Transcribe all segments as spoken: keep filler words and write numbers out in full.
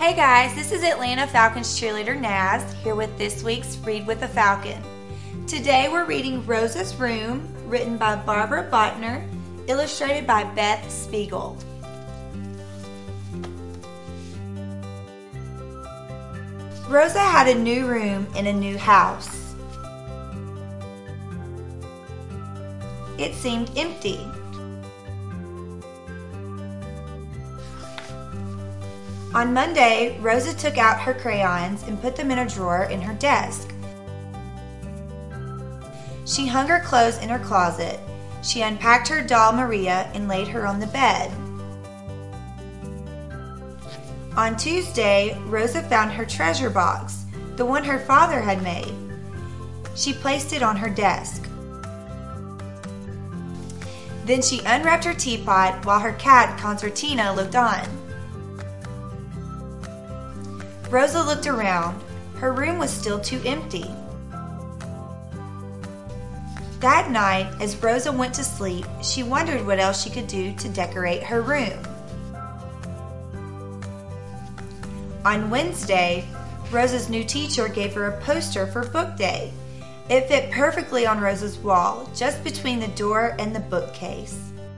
Hey guys, this is Atlanta Falcons cheerleader Naz here with this week's Read with a Falcon. Today we're reading Rosa's Room, written by Barbara Botner, illustrated by Beth Spiegel. Rosa had a new room in a new house. It seemed empty. On Monday, Rosa took out her crayons and put them in a drawer in her desk. She hung her clothes in her closet. She unpacked her doll Maria and laid her on the bed. On Tuesday, Rosa found her treasure box, the one her father had made. She placed it on her desk. Then she unwrapped her teapot while her cat, Concertina, looked on. Rosa looked around. Her room was still too empty. That night, as Rosa went to sleep, she wondered what else she could do to decorate her room. On Wednesday, Rosa's new teacher gave her a poster for book day. It fit perfectly on Rosa's wall, just between the door and the bookcase.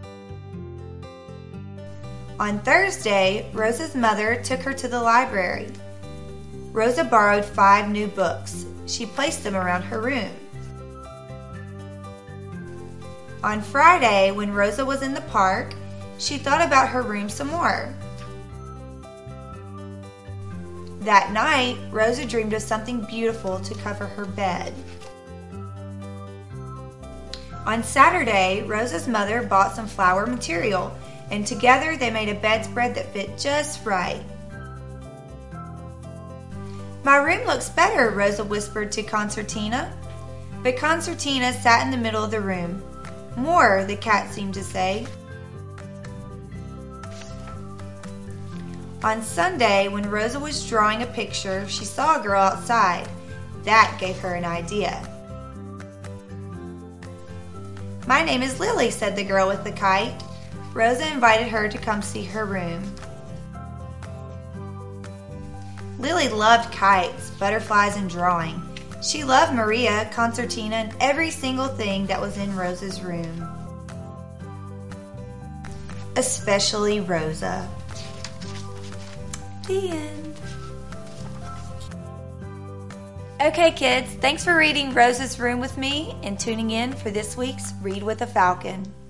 On Thursday, Rosa's mother took her to the library. Rosa borrowed five new books. She placed them around her room. On Friday, when Rosa was in the park, she thought about her room some more. That night, Rosa dreamed of something beautiful to cover her bed. On Saturday, Rosa's mother bought some flower material, and together they made a bedspread that fit just right. "My room looks better," Rosa whispered to Concertina. But Concertina sat in the middle of the room. "More," the cat seemed to say. On Sunday, when Rosa was drawing a picture, she saw a girl outside. That gave her an idea. "My name is Lily," said the girl with the kite. Rosa invited her to come see her room. Lily loved kites, butterflies, and drawing. She loved Maria, Concertina, and every single thing that was in Rosa's room. Especially Rosa. The end. Okay kids, thanks for reading Rosa's Room with me and tuning in for this week's Read with a Falcon.